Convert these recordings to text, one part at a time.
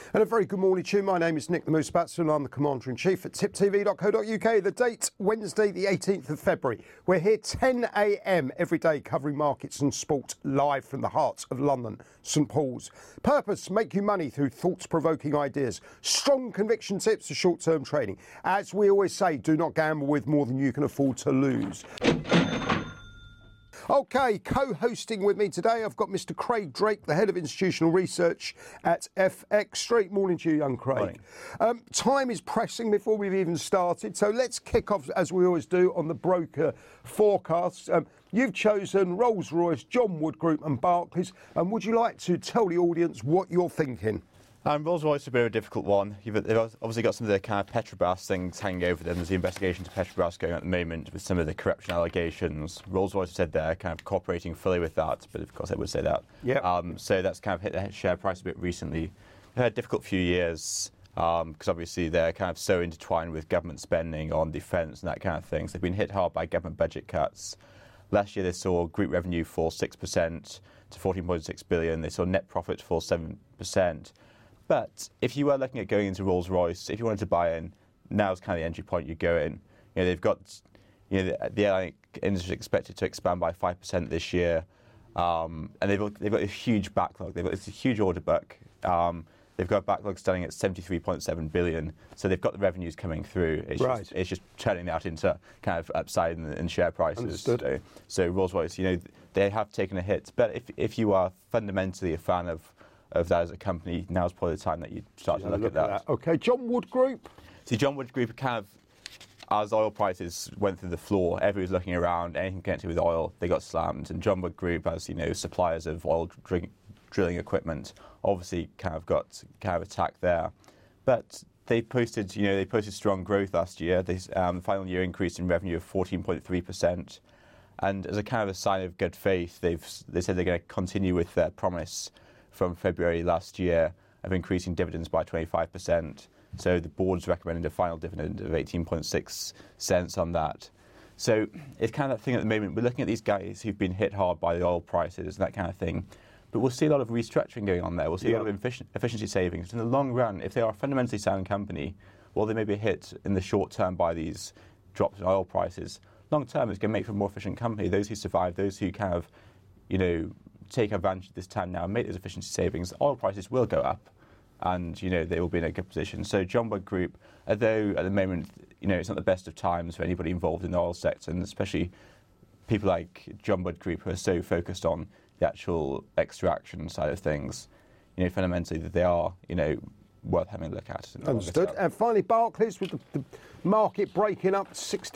And a very good morning to you. My name is Nick the Moose Batson. I'm the Commander-in-Chief at tiptv.co.uk. The date, Wednesday the 18th of February. We're here 10 a.m. every day covering markets and sport live from the heart of London, St Paul's. Purpose, make you money through thought-provoking ideas. Strong conviction tips for short-term trading. As we always say, do not gamble with more than you can afford to lose. OK, co-hosting with me today, I've got Mr Craig Drake, the Head of Institutional Research at FX Street. Morning to you, young Craig. Time is pressing before we've even started, so let's kick off, as we always do, on the broker forecasts. You've chosen Rolls-Royce, John Wood Group and Barclays. Would you like to tell the audience what you're thinking? Rolls-Royce will be a difficult one. They've obviously got some of the kind of Petrobras things hanging over them. There's the investigation to Petrobras going on at the moment with some of the corruption allegations. Rolls-Royce said they're kind of cooperating fully with that, but of course they would say that. Yep. So that's kind of hit the share price a bit recently. They've had a difficult few years because obviously they're kind of so intertwined with government spending on defence and that kind of thing. So they've been hit hard by government budget cuts. Last year they saw group revenue fall 6% to 14.6 billion. They saw net profit fall 7%. But if you were looking at going into Rolls-Royce, if you wanted to buy in, now's kind of the entry point you go in. You know, they've got, the airline industry is expected to expand by 5% this year, and they've got a huge backlog. It's a huge order book. They've got a backlog starting at 73.7 billion, so they've got the revenues coming through. It's just turning that into kind of upside in share prices. Understood. So Rolls-Royce, they have taken a hit. But if you are fundamentally a fan of that as a company, now's probably the time that you start to look at that. OK, John Wood Group. See, John Wood Group kind of, as oil prices went through the floor, everybody was looking around, anything connected with oil, they got slammed. And John Wood Group, as suppliers of oil drilling equipment, obviously kind of got attacked there. But they posted strong growth last year. The final year increase in revenue of 14.3%. And as a kind of a sign of good faith, they said they're going to continue with their promise from February last year of increasing dividends by 25%. So the board's recommended a final dividend of 18.6 cents on that. So it's kind of that thing at the moment. We're looking at these guys who've been hit hard by the oil prices and that kind of thing. But we'll see a lot of restructuring going on there. We'll see a lot of efficiency savings. In the long run, if they are a fundamentally sound company, while they may be hit in the short term by these drops in oil prices, long term it's going to make for a more efficient company. Those who survive, those who kind of, take advantage of this time now and make those efficiency savings, oil prices will go up and, they will be in a good position. So John Wood Group, although at the moment, it's not the best of times for anybody involved in the oil sector, and especially people like John Wood Group who are so focused on the actual extraction side of things, fundamentally that they are, worth having a look at. Understood. And finally, Barclays, with the market breaking up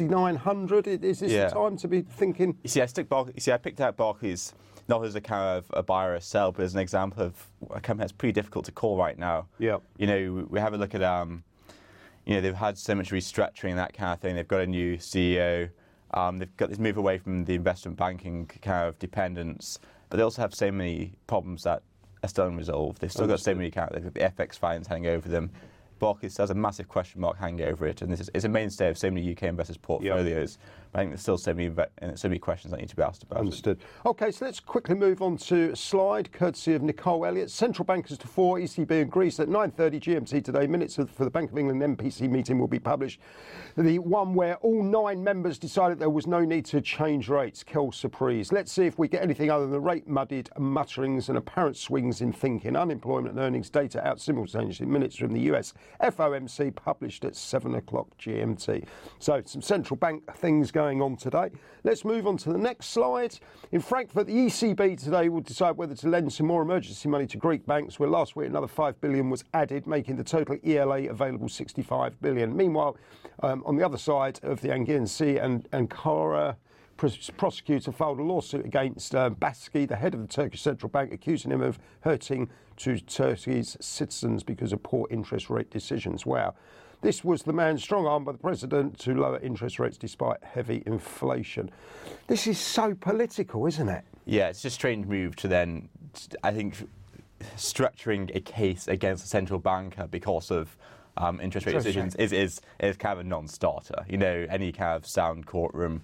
6,900, is this the time to be thinking? You see, I picked out Barclays not as a kind of a buy or a sell, but as an example of a company that's pretty difficult to call right now. Yeah. We have a look at, they've had so much restructuring and that kind of thing. They've got a new CEO. They've got this move away from the investment banking kind of dependence, but they also have so many problems that are still unresolved. They've still got so many they've got the FX fines hanging over them. Barclays has a massive question mark hanging over it, and it's a mainstay of so many UK investors' portfolios. Yep. But I think there's still so many questions that need to be asked about. Understood. OK, so let's quickly move on to a slide, courtesy of Nicole Elliott. Central bankers to fore, ECB in Greece at 9:30 GMT today. Minutes for the Bank of England MPC meeting will be published. The one where all 9 members decided there was no need to change rates. Quelle surprise. Let's see if we get anything other than the rate-muddied mutterings and apparent swings in thinking. Unemployment and earnings data out simultaneously. Minutes from the US FOMC published at 7 o'clock GMT. So some central bank things going on today. Let's move on to the next slide. In Frankfurt, the ECB today will decide whether to lend some more emergency money to Greek banks, where last week another 5 billion was added, making the total ELA available 65 billion. Meanwhile, on the other side of the Aegean Sea, Ankara prosecutor filed a lawsuit against Baski, the head of the Turkish Central Bank, accusing him of hurting to Turkey's citizens because of poor interest rate decisions. Wow. This was the man strong-armed by the president to lower interest rates despite heavy inflation. This is so political, isn't it? Yeah, it's just a strange move to then, I think, structuring a case against a central banker because of interest rate decisions is kind of a non-starter. Any kind of sound courtroom,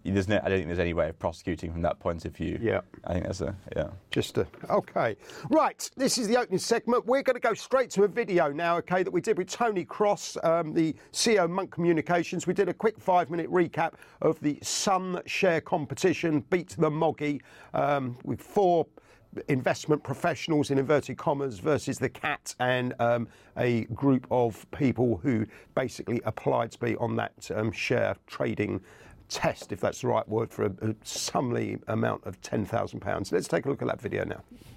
I don't think there's any way of prosecuting from that point of view. Yeah. I think that's okay. Right, this is the opening segment. We're going to go straight to a video now, okay, that we did with Tony Cross, the CEO of Monk Communications. We did a quick 5-minute recap of the Sun share competition, Beat the Moggy, with 4 investment professionals in inverted commas versus the cat and a group of people who basically applied to be on that share trading test, if that's the right word, for a sumly amount of £10,000. Let's take a look at that video now.